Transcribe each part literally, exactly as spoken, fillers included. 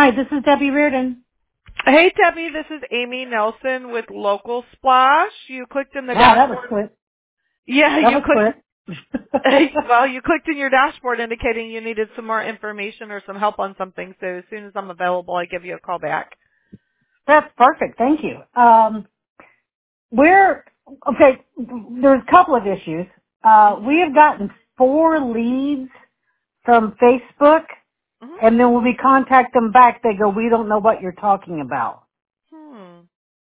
Hi, this is Debbie Reardon. Hey, Debbie, this is Amy Nelson with Local Splash. You clicked in the Wow, that was dashboard. quick. Yeah, That you was clicked. quick. Well, you clicked in your dashboard indicating you needed some more information or some help on something. So as soon as I'm available, I give you a call back. That's perfect. Thank you. Um, we're, okay, there's a couple of issues. Uh, Mhm. we have gotten four leads from Facebook, Mhm. and then when we contact them back, they go, we don't know what you're talking about. Hmm.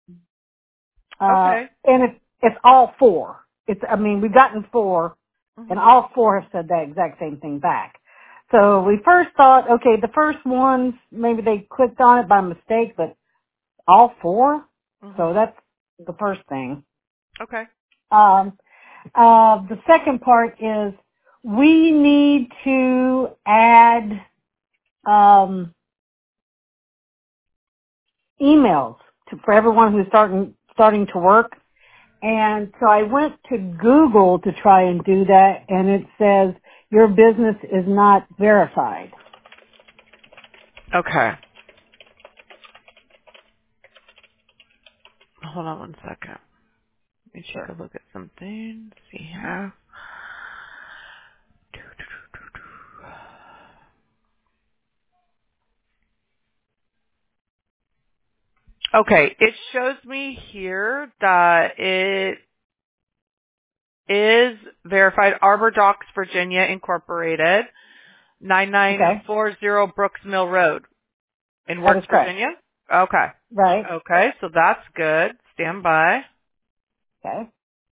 Uh, Okay. and it's, it's all four. It's, I mean, we've gotten four, and Mhm. all four have said that exact same thing back. So we first thought, okay, the first ones, maybe they clicked on it by mistake, but all four? So Mhm. that's the first thing. Okay. Um, uh, the second part is we need to add um, emails to, for everyone who's starting starting to work. And so I went to Google to try and do that, and it says your business is not verified. Okay. Hold on one second. Let me take Sure. a look at something. See how. Okay, it shows me here that it is verified. Arbor Docks, Virginia, Incorporated, Okay, nine nine four zero Brooks Mill Road in that Works, is correct. Virginia. Okay. Right. Okay, so that's good. Stand by. Okay.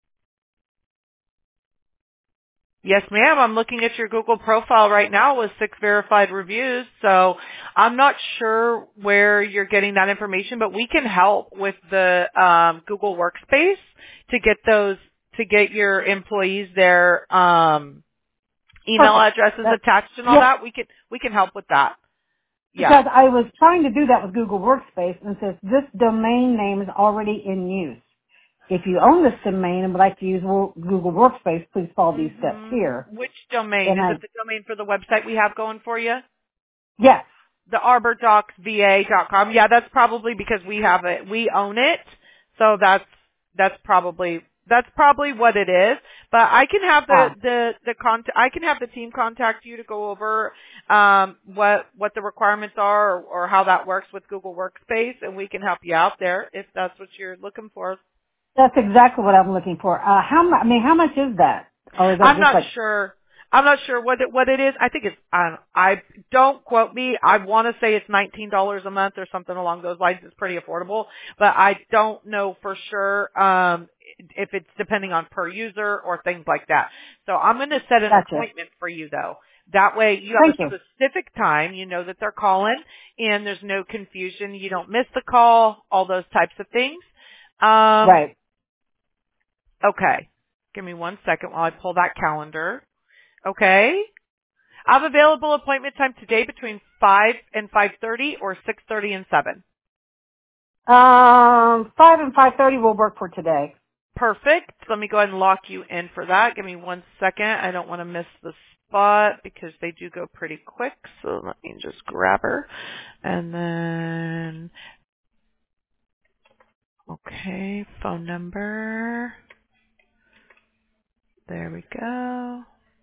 Yes, ma'am. I'm looking at your Google profile right now with six verified reviews. So I'm not sure where you're getting that information, but we can help with the um, Google Workspace to get those, to get your employees their um, email Perfect. addresses That, attached and all yeah, that. We can we can help with that. Yeah. because I was trying to do that with Google Workspace, and it says this domain name is already in use. If you own this domain and would like to use Wo- Google Workspace, please follow these steps hmm here. Which domain? And Is I, it the domain for the website we have going for you? yes, The arbor docs v a dot com. Yeah, that's probably because we have it. We own it. So that's that's probably that's probably what it is. But I can have the ah, the the con- I can have the team contact you to go over um what what the requirements are or, or how that works with Google Workspace, and we can help you out there if that's what you're looking for. that's exactly what I'm looking for. Uh, how mu- I mean, how much is that? Or is that I'm just not like, sure. I'm not sure what it, what it is. I think it's, I, I don't quote me. I want to say it's nineteen dollars a month or something along those lines. It's pretty affordable, but I don't know for sure, um, if it's depending on per user or things like that. So I'm going to set an gotcha. appointment for you though. That way you have Thank a you. specific time. You know that they're calling and there's no confusion. You don't miss the call, all those types of things. Um, Right. okay. Give me one second while I pull that calendar. Okay. I have available appointment time today between five and five thirty or six thirty and seven. Um, five and five thirty will work for today. Perfect. Let me go ahead and lock you in for that. Give me one second. I don't want to miss the spot because they do go pretty quick. So let me just grab her. And then, okay, phone number. There we go.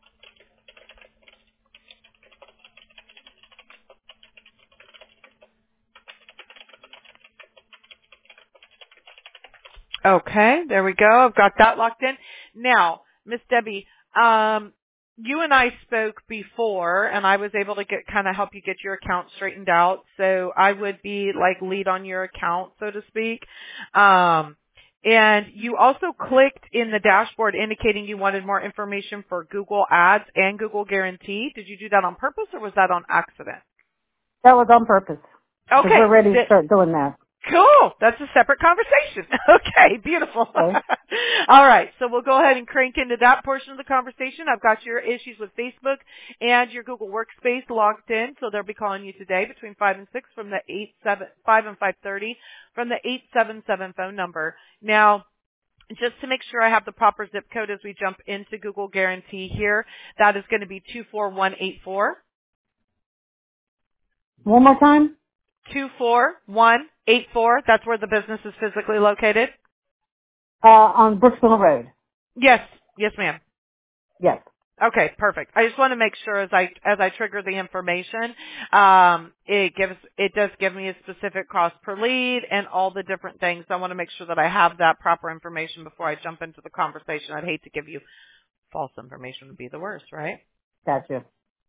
Okay, there we go. I've got that locked in. Now, Miss Debbie, um, you and I spoke before, and I was able to get kind of help you get your account straightened out. So I would be like lead on your account, so to speak. Um, and you also clicked in the dashboard indicating you wanted more information for Google Ads and Google Guarantee. Did you do that on purpose, or was that on accident? That was on purpose. Because we're ready to Okay. start doing that. Cool. That's a separate conversation. Okay, beautiful. Okay. All right, so we'll go ahead and crank into that portion of the conversation. I've got your issues with Facebook and your Google Workspace logged in, so they'll be calling you today between five and six from the eight seven five and five thirty from the eight seven seven phone number. Now, just to make sure I have the proper zip code as we jump into Google Guarantee here, that is going to be two four one eight four. One more time? two four one eight four. That's where the business is physically located? Uh, on Brooksville Road. Yes. Yes, ma'am. Yes. Okay, perfect. I just want to make sure as I as I trigger the information, um, it gives it does give me a specific cost per lead and all the different things. I want to make sure that I have that proper information before I jump into the conversation. I'd hate to give you false information; would be the worst, right? Gotcha.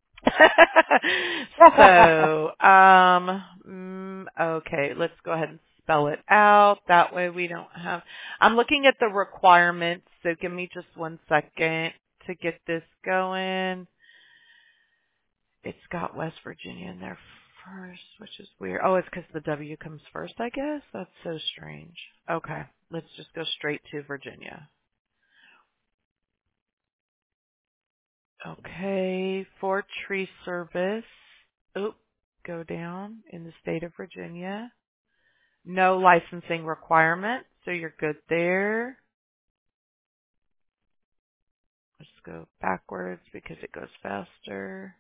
So, um, mm, okay, let's go ahead and spell it out. That way we don't have, I'm looking at the requirements, so give me just one second to get this going. It's got West Virginia in there first, which is weird. Oh, it's because the W comes first, I guess? That's so strange. Okay, let's just go straight to Virginia. Okay, for tree service. Oop, go down in the state of Virginia. No licensing requirement, so you're good there. Let's go backwards because it goes faster.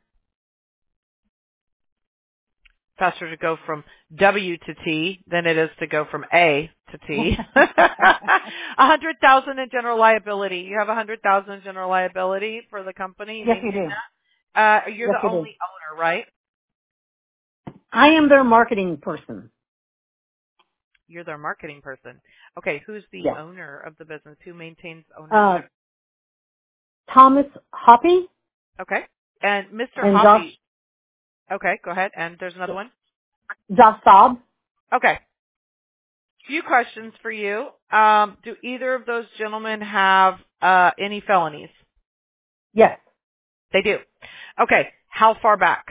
Faster to go from W to T than it is to go from A to T. A hundred thousand in general liability. You have a hundred thousand in general liability for the company. You Yes, you maintain do. that? Uh, you're Yes, the you do. only owner, right? I am their marketing person. You're their marketing person. Okay, who's the Yes. owner of the business? Who maintains Uh, ownership? Thomas Hoppy Okay. And Mister and Josh, Hoppy. Okay, go ahead. And there's another one? Josh Saab. Okay. Few questions for you. Um, do either of those gentlemen have uh, any felonies? Yes. They do. Okay. How far back?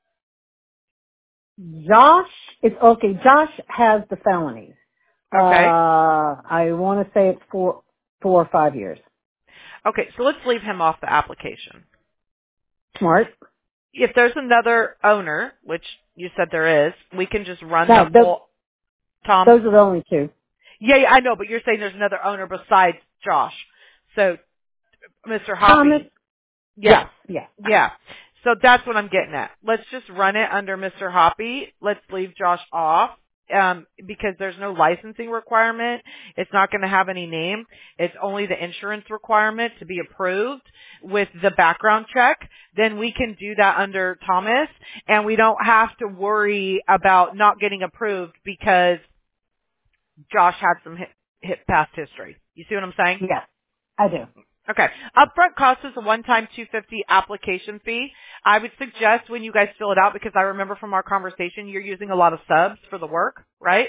Josh, it's okay. Josh has the felonies. Uh, Okay. I want to say it's four, four or five years. Okay, so let's leave him off the application. Smart. If there's another owner, which you said there is, we can just run No, the those, full, Tom? those are the only two. Yeah, yeah, I know, but you're saying there's another owner besides Josh. So, Mister Thomas, Hoppy, yeah, yes, yes. yeah. So that's what I'm getting at. Let's just run it under Mister Hoppy. Let's leave Josh off. Um, because there's no licensing requirement. It's not going to have any name. It's only the insurance requirement to be approved with the background check. Then we can do that under Thomas, and we don't have to worry about not getting approved because Josh had some hit, hit past history. You see what I'm saying? Yes, I do. Okay. Upfront cost is a one-time two hundred fifty dollars application fee. I would suggest when you guys fill it out, because I remember from our conversation, you're using a lot of subs for the work, right?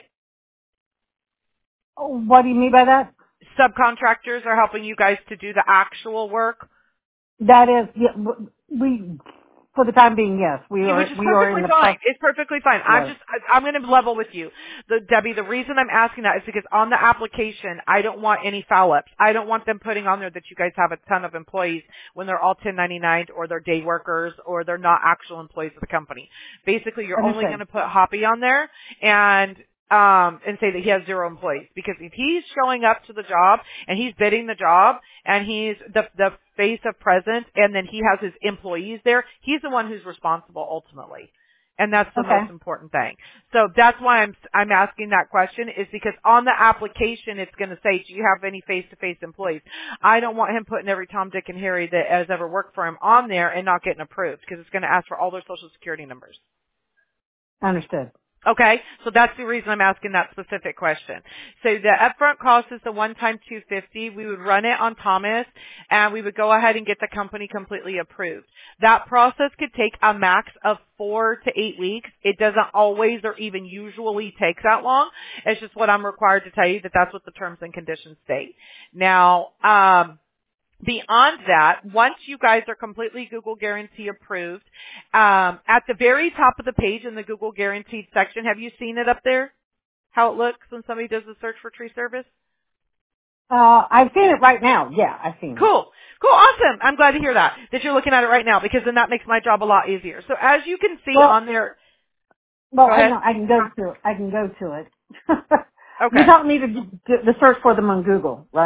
Oh, what do you mean by that? Subcontractors are helping you guys to do the actual work. That is, yeah, w- we, for the time being, yes, we Yeah, which are, is we are in perfectly the fine. process. It's perfectly fine. I'm Right. just, I, I'm going to level with you. The, Debbie, the reason I'm asking that is because on the application, I don't want any foul-ups. I don't want them putting on there that you guys have a ton of employees when they're all ten ninety-nine or they're day workers or they're not actual employees of the company. Basically, you're only going Understood. to put Hoppy on there and um, and say that he has zero employees. Because if he's showing up to the job and he's bidding the job and he's the the face of presence and then he has his employees there, he's the one who's responsible ultimately. And that's the Okay. most important thing. So that's why I'm I'm asking that question, is because on the application it's going to say, do you have any face-to-face employees? I don't want him putting every Tom, Dick, and Harry that has ever worked for him on there and not getting approved, because it's going to ask for all their social security numbers. Understood. Okay, so that's the reason I'm asking that specific question. So the upfront cost is the one-time two hundred fifty dollars. We would run it on Thomas, and we would go ahead and get the company completely approved. That process could take a max of four to eight weeks. It doesn't always or even usually take that long. It's just what I'm required to tell you, that that's what the terms and conditions state. Now, um, beyond that, once you guys are completely Google Guarantee approved, um, at the very top of the page in the Google Guaranteed section, have you seen it up there? How it looks when somebody does a search for tree service? Uh, I've seen it right now. Yeah, I've seen it. Cool. Cool. Awesome. I'm glad to hear that, that you're looking at it right now, because then that makes my job a lot easier. So as you can see Well, on there, well, go I ahead. know, I can go to it. I can go to it. You Okay. don't need to, do the search for them on Google, right?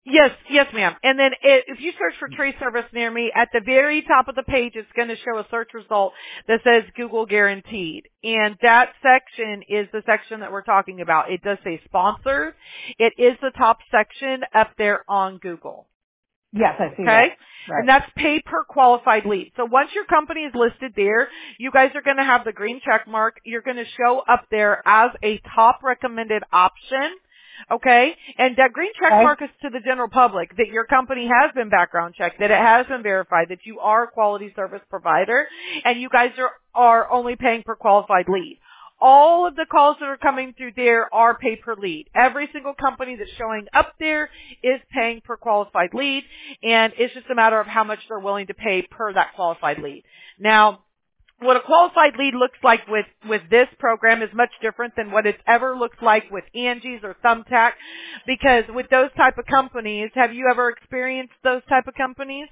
Yes, yes, ma'am. And then it, if you search for tree service near me, at the very top of the page, it's going to show a search result that says Google Guaranteed. And that section is the section that we're talking about. It does say sponsored. It is the top section up there on Google. Yes, I see Okay? that. Right. And that's pay per qualified lead. So once your company is listed there, you guys are going to have the green check mark. You're going to show up there as a top recommended option. Okay? And that green check Okay. mark is to the general public that your company has been background checked, that it has been verified, that you are a quality service provider, and you guys are, are only paying per qualified lead. All of the calls that are coming through there are pay per lead. Every single company that's showing up there is paying per qualified lead, and it's just a matter of how much they're willing to pay per that qualified lead. Now, what a qualified lead looks like with, with this program is much different than what it's ever looked like with Angie's or Thumbtack, because with those type of companies, have you ever experienced those type of companies?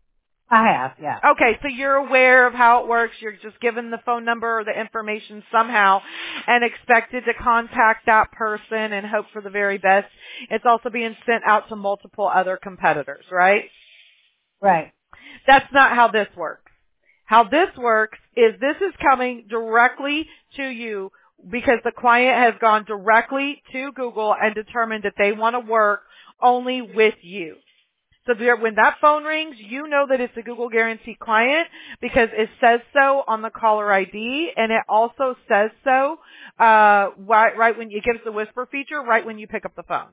I have, yeah. Okay, so you're aware of how it works. You're just given the phone number or the information somehow and expected to contact that person and hope for the very best. It's also being sent out to multiple other competitors, right? Right. That's not how this works. How this works is this is coming directly to you because the client has gone directly to Google and determined that they want to work only with you. So there, when that phone rings, you know that it's a Google Guarantee client because it says so on the caller I D, and it also says so uh, right, right when it gives the whisper feature right when you pick up the phone.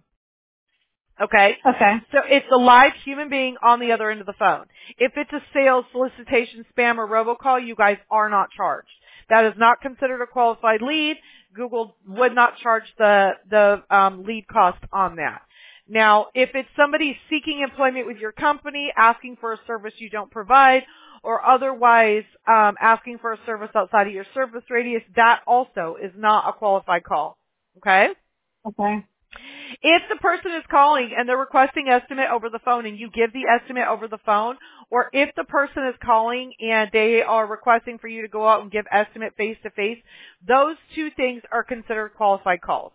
Okay? Okay. So it's a live human being on the other end of the phone. If it's a sales, solicitation, spam, or robocall, you guys are not charged. That is not considered a qualified lead. Google would not charge the, the um, lead cost on that. Now, if it's somebody seeking employment with your company, asking for a service you don't provide, or otherwise um, asking for a service outside of your service radius, that also is not a qualified call. Okay? Okay. If the person is calling and they're requesting estimate over the phone and you give the estimate over the phone, or if the person is calling and they are requesting for you to go out and give estimate face to face, those two things are considered qualified calls.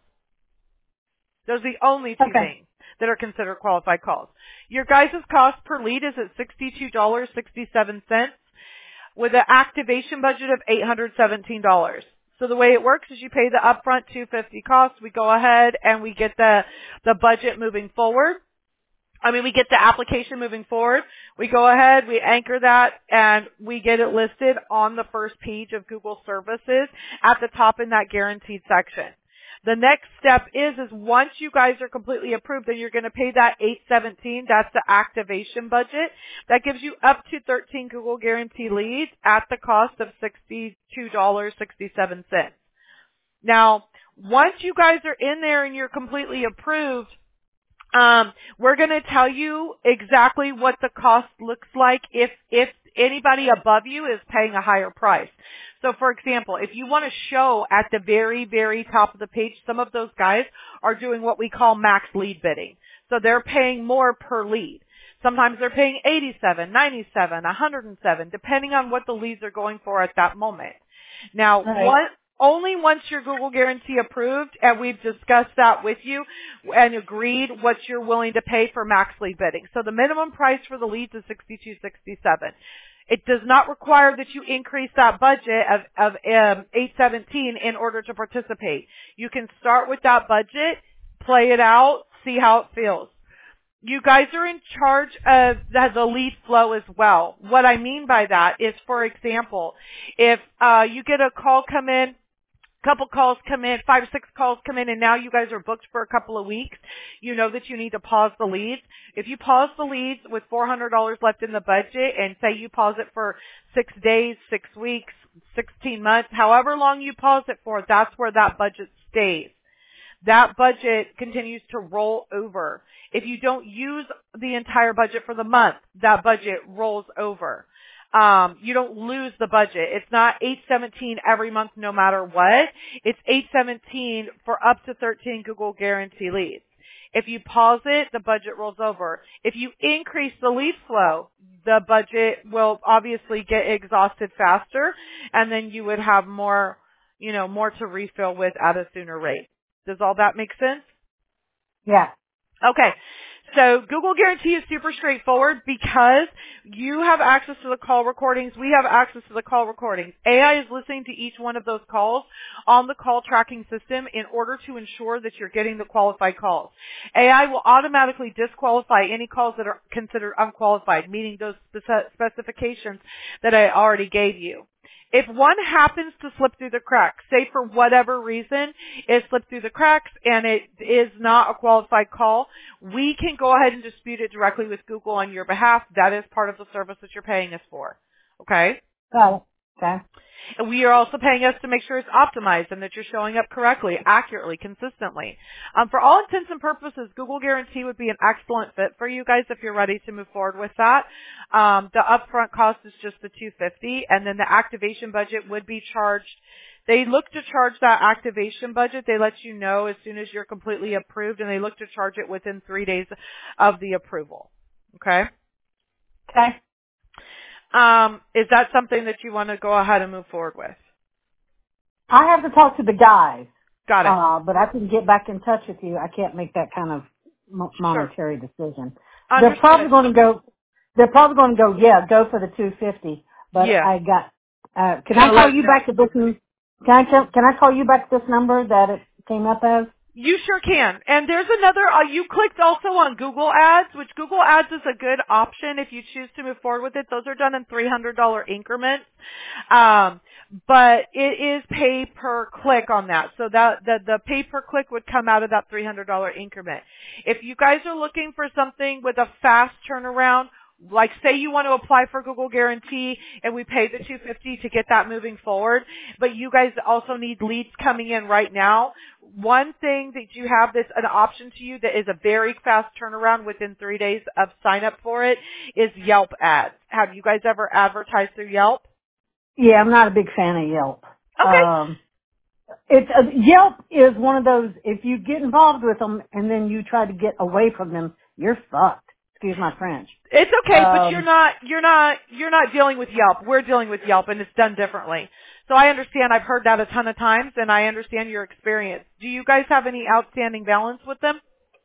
Those are the only two Okay. things that are considered qualified calls. Your guys' cost per lead is at sixty-two dollars and sixty-seven cents with an activation budget of eight hundred seventeen dollars. So the way it works is you pay the upfront two hundred fifty dollars cost. We go ahead and we get the, the budget moving forward. I mean, we get the application moving forward. We go ahead, we anchor that, and we get it listed on the first page of Google Services at the top in that guaranteed section. The next step is, is once you guys are completely approved, then you're going to pay that eight hundred seventeen dollars. That's the activation budget. That gives you up to thirteen Google Guarantee leads at the cost of sixty-two dollars and sixty-seven cents. Now, once you guys are in there and you're completely approved, um, we're going to tell you exactly what the cost looks like if, if anybody above you is paying a higher price. So for example, if you want to show at the very, very top of the page, some of those guys are doing what we call max lead bidding. So they're paying more per lead. Sometimes they're paying eighty-seven, ninety-seven, one hundred seven, depending on what the leads are going for at that moment. Now, Right. what only once you're Google Guarantee approved, and we've discussed that with you and agreed what you're willing to pay for max lead bidding. So the minimum price for the leads is sixty-two sixty-seven. It does not require that you increase that budget of, of um, eight seventeen in order to participate. You can start with that budget, play it out, see how it feels. You guys are in charge of the, the lead flow as well. What I mean by that is, for example, if uh, you get a call come in, couple calls come in, five or six calls come in, and now you guys are booked for a couple of weeks, you know that you need to pause the leads. If you pause the leads with four hundred dollars left in the budget and say you pause it for six days, six weeks, sixteen months, however long you pause it for, that's where that budget stays. That budget continues to roll over. If you don't use the entire budget for the month, that budget rolls over. Um, you don't lose the budget. It's not eight seventeen every month no matter what. It's eight seventeen for up to thirteen Google Guarantee leads. If you pause it, the budget rolls over. If you increase the lead flow, the budget will obviously get exhausted faster, and then you would have more, you know, more to refill with at a sooner rate. Does all that make sense? Yeah. Okay. So Google Guarantee is super straightforward because you have access to the call recordings. We have access to the call recordings. A I is listening to each one of those calls on the call tracking system in order to ensure that you're getting the qualified calls. A I will automatically disqualify any calls that are considered unqualified, meaning those spec- specifications that I already gave you. If one happens to slip through the cracks, say for whatever reason it slipped through the cracks and it is not a qualified call, we can go ahead and dispute it directly with Google on your behalf. That is part of the service that you're paying us for. Okay? Got it. Okay. And we are also paying us to make sure it's optimized and that you're showing up correctly, accurately, consistently. Um, for all intents and purposes, Google Guarantee would be an excellent fit for you guys if you're ready to move forward with that. Um, the upfront cost is just the two hundred fifty dollars, and then the activation budget would be charged. They look to charge that activation budget. They let you know as soon as you're completely approved, and they look to charge it within three days of the approval. Okay? Okay. Um, is that something that you want to go ahead and move forward with? I have to talk to the guys. Got it. Uh, but I can get back in touch with you. I can't make that kind of mo- Sure. monetary decision. Understood. They're probably going to go, they're probably going to go, yeah, go for the two hundred fifty. But Yeah. I got, uh, can Yeah, I call let- you back at this, n- can I, tell- can I call you back at this number that it came up as? You sure can. And there's another, uh, you clicked also on Google Ads, which Google Ads is a good option if you choose to move forward with it. Those are done in three hundred dollars increments. Um, but it is pay per click on that. So that, the, the pay per click would come out of that three hundred dollars increment. If you guys are looking for something with a fast turnaround, like say you want to apply for Google Guarantee and we pay the two hundred fifty dollars to get that moving forward, but you guys also need leads coming in right now. One thing that you have that's an option to you that is a very fast turnaround within three days of sign up for it is Yelp ads. Have you guys ever advertised through Yelp? Yeah, I'm not a big fan of Yelp. Okay. Um, it's, uh, Yelp is one of those, if you get involved with them and then you try to get away from them, you're fucked. Excuse my French. It's okay, but you're Um, not, you're not, you're not dealing with Yelp. We're dealing with Yelp and it's done differently. So I understand. I've heard that a ton of times and I understand your experience. Do you guys have any outstanding balance with them?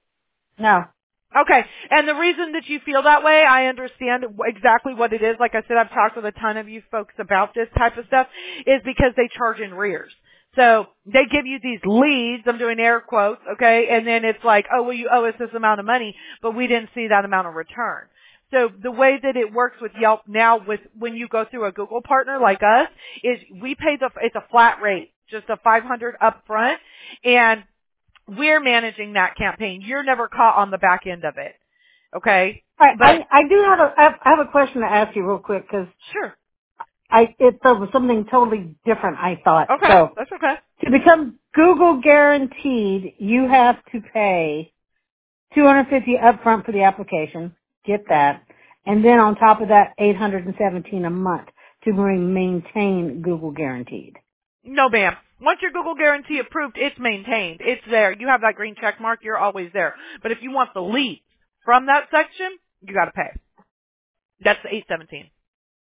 no. Okay. And the reason that you feel that way, I understand exactly what it is. Like I said, I've talked with a ton of you folks about this type of stuff, is because they charge in rears. So they give you these leads, I'm doing air quotes, okay, and then it's like, oh, well, you owe us this amount of money, but we didn't see that amount of return. So the way that it works with Yelp now with when you go through a Google partner like us is we pay the, it's a flat rate, just a five hundred up front, and we're managing that campaign. You're never caught on the back end of it, okay? All right, But I, I do have a, I have I have a question to ask you real quick because sure. I, it was something totally different, I thought. Okay, So, that's okay. to become Google guaranteed, you have to pay two hundred fifty dollars upfront for the application. Get that. And then on top of that, eight hundred seventeen dollars a month to maintain Google guaranteed. No, ma'am. Once your Google Guarantee approved, it's maintained. It's there. You have that green check mark. You're always there. But if you want the leads from that section, you got to pay. That's the eight seventeen.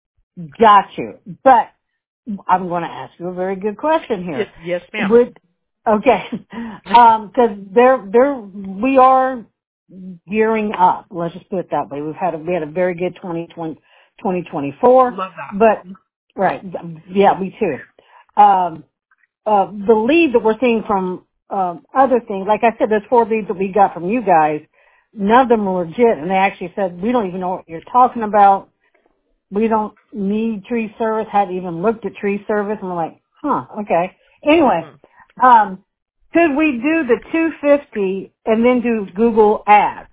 Got you. But I'm going to ask you a very good question here. Yes, yes, ma'am. Would, okay. Um, cause there, there, we are gearing up. Let's just put it that way. We've had a, we had a very good twenty twenty, twenty twenty-four. Love that. But, right. Yeah, me too. Um, uh, the lead that we're seeing from, um, other things, like I said, there's four leads that we got from you guys. None of them were legit, and they actually said, we don't even know what you're talking about. We don't need tree service, hadn't even looked at tree service, and we're like, huh, okay. Anyway, Mm-hmm. um, could we do the two hundred fifty and then do Google Ads?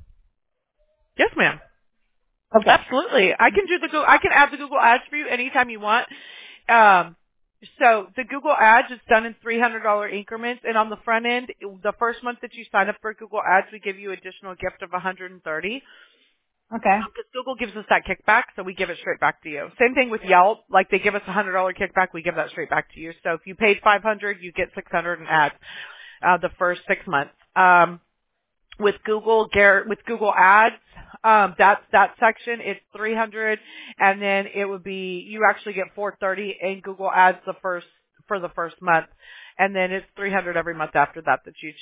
Yes, ma'am. Okay. Absolutely. I can do the Google, I can add the Google Ads for you anytime you want. Um, so the Google Ads is done in three hundred dollars increments, and on the front end, the first month that you sign up for Google Ads, we give you additional gift of one hundred thirty dollars. Okay. Because Google gives us that kickback, so we give it straight back to you. Same thing with Yelp. Like they give us a one hundred dollars kickback, we give that straight back to you. So if you paid five hundred dollars, you get six hundred dollars in ads uh, the first six months. Um, with Google, Gar- with Google Ads, um, that's that section. It's three hundred dollars, and then it would be you actually get four hundred thirty dollars in Google Ads the first for the first month, and then it's three hundred dollars every month after that that you choose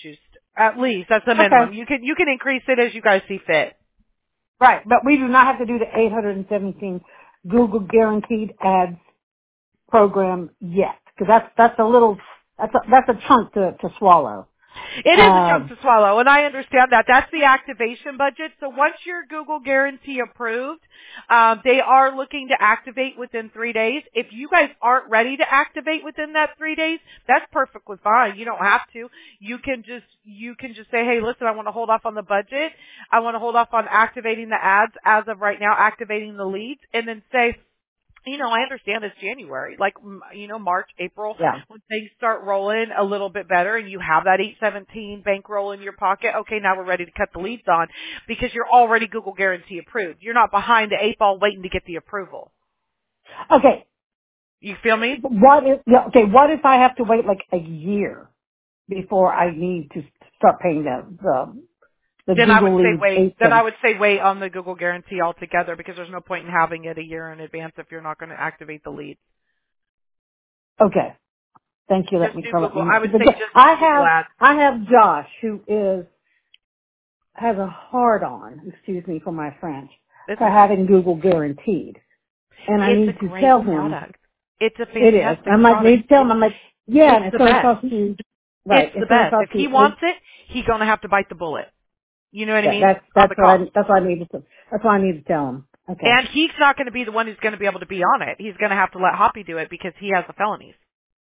At least that's the minimum. Okay. You can you can increase it as you guys see fit. Right, but we do not have to do the eight hundred seventeen Google Guaranteed Ads program yet, because that's that's a little that's a, that's a chunk to to swallow. It is a chunk Um, to swallow, and I understand that. That's the activation budget. So once your Google Guarantee approved, um, they are looking to activate within three days. If you guys aren't ready to activate within that three days, that's perfectly fine. You don't have to. You can just you can just say, hey, listen, I want to hold off on the budget. I want to hold off on activating the ads as of right now, activating the leads, and then say, you know, I understand it's January, like, m- you know, March, April, yeah. when things start rolling a little bit better and you have that eight seventeen bankroll in your pocket. Okay, now we're ready to cut the leads on because you're already Google Guarantee approved. You're not behind the eight ball waiting to get the approval. Okay. You feel me? What if yeah, okay? What if I have to wait like a year before I need to start paying the the, the Then I would Google say Leads wait. eight Then I cents? would say wait on the Google Guarantee altogether because there's no point in having it a year in advance if you're not going to activate the lead. Okay. Thank you. Let Just me do for letting Google. me I know. would say Because just I do Google have Ads. I have Josh who is has a hard on, excuse me for my French, It's for okay. having Google Guaranteed. And I It's a need to great tell him product. It's a it is. fantastic I'm like, product. need to tell It's him, I'm like, yeah, it's and it's the going to best. cost you, right, It's the it's going to best. cost If you he eight, wants it, he's gonna have to bite the bullet. You know what I that, mean? that's, On that's the what I, cost. that's what I need to, that's what I need to tell him. Okay. And he's not going to be the one who's going to be able to be on it. He's going to have to let Hoppy do it because he has the felonies.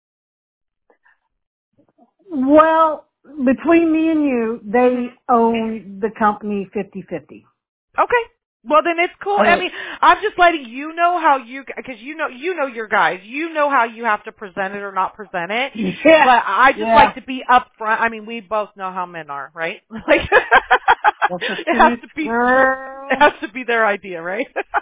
Well, between me and you, hmm they own the company fifty-fifty. Okay. Well, then it's cool. I Okay. mean, I'm just letting you know how you, because you know, you know your guys. You know how you have to present it or not present it. Yeah. But I just Yeah. like to be upfront. I mean, we both know how men are, right? Like, That's a it has sweet to be, it girl. has to be their idea, right?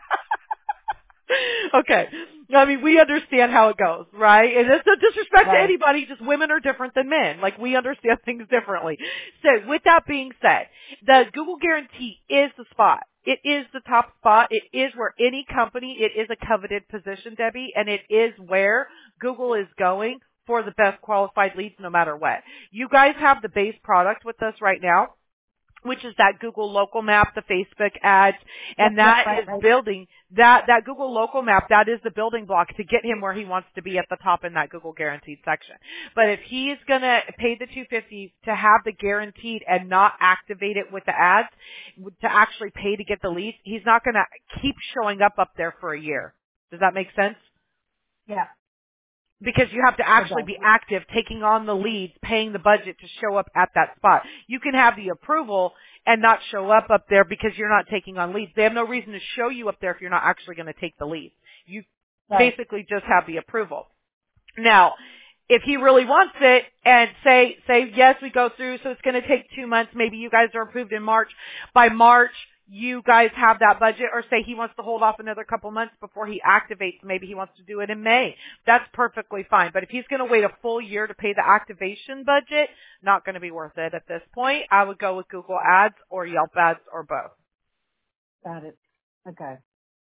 Okay. I mean, we understand how it goes, right? And it's no disrespect to Right. anybody, just women are different than men. Like, we understand things differently. So, with that being said, the Google Guarantee is the spot. It is the top spot. It is where any company, it is a coveted position, Debbie, and it is where Google is going for the best qualified leads no matter what. You guys have the base product with us right now, which is that Google local map, the Facebook ads, Yep, and yep, that right, is right. building, that, that Google local map, that is the building block to get him where he wants to be at the top in that Google guaranteed section. But if he's gonna pay the two hundred fifty dollars to have the guaranteed and not activate it with the ads, to actually pay to get the leads, he's not gonna keep showing up up there for a year. Does that make sense? Yeah, Because you have to it actually does. be active, taking on the leads, paying the budget to show up at that spot. You can have the approval and not show up up there because you're not taking on leads. They have no reason to show you up there if you're not actually going to take the leads. You Right. basically just have the approval. Now, if he really wants it and say, say, yes, we go through, so it's going to take two months, maybe you guys are approved in March. By March, you guys have that budget, or say he wants to hold off another couple months before he activates, maybe he wants to do it in May. That's perfectly fine. But if he's going to wait a full year to pay the activation budget, not going to be worth it at this point. I would go with Google Ads or Yelp Ads or both. Got it. Okay.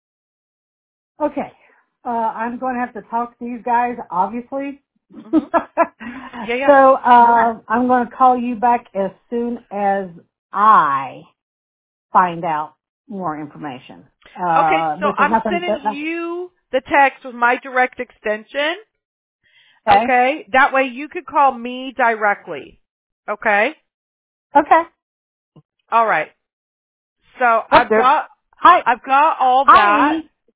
Okay. Uh, I'm going to have to talk to these guys, obviously. hmm Yeah, yeah. so, uh, I'm going to call you back as soon as I find out more information. Okay, Uh, so which is I'm nothing, sending but nothing. you the text with my direct extension. Okay. Okay? That way you could call me directly. Okay? Okay. All right. So That's I've good. got Hi. I've got all Hi. that.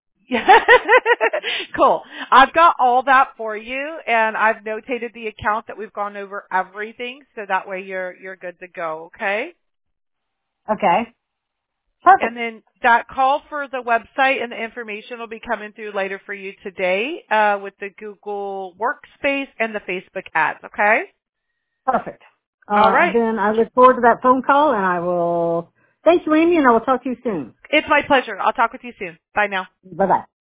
Cool. I've got all that for you, and I've notated the account that we've gone over everything, so that way you're you're good to go. Okay. Okay. And Perfect. then that call for the website and the information will be coming through later for you today uh, with the Google Workspace and the Facebook ads. Okay. Perfect. All Uh, right. then I look forward to that phone call and I will, thank you, Amy, and I will talk to you soon. It's my pleasure. I'll talk with you soon. Bye now. Bye bye.